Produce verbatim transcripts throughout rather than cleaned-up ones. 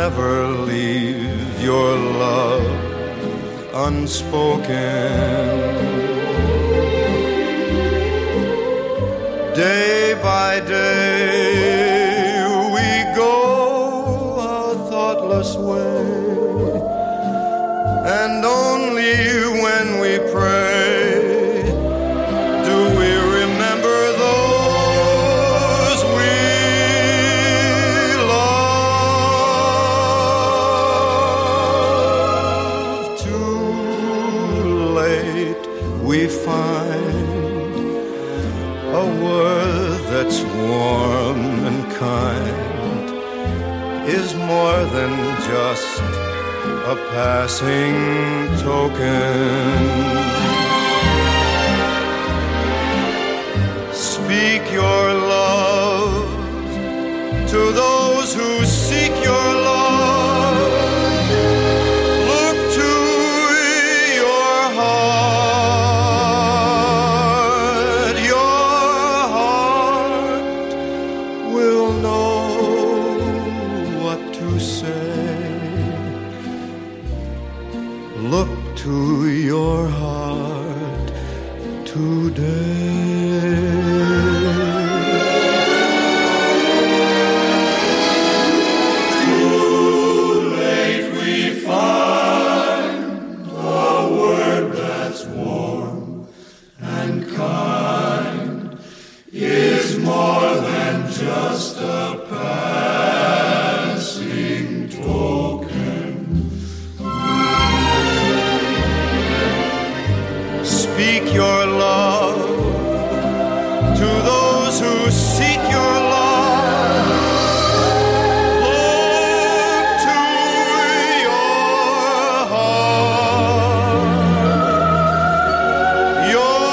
never leave your love unspoken. Day by day we go our thoughtless way, and only when we pray do we remember those we love. Too late we find a word that's warm and kind is more than just a passing token. Speak your love to those who seek your love. Look to your heart. Your heart will know what to say. Look to your heart today. Too late we find a word that's warm and kind is more than just a passing token. Speak your love to those who seek your love. Look to your heart. Your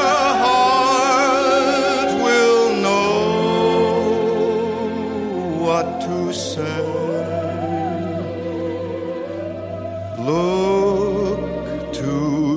heart will know what to say. Look to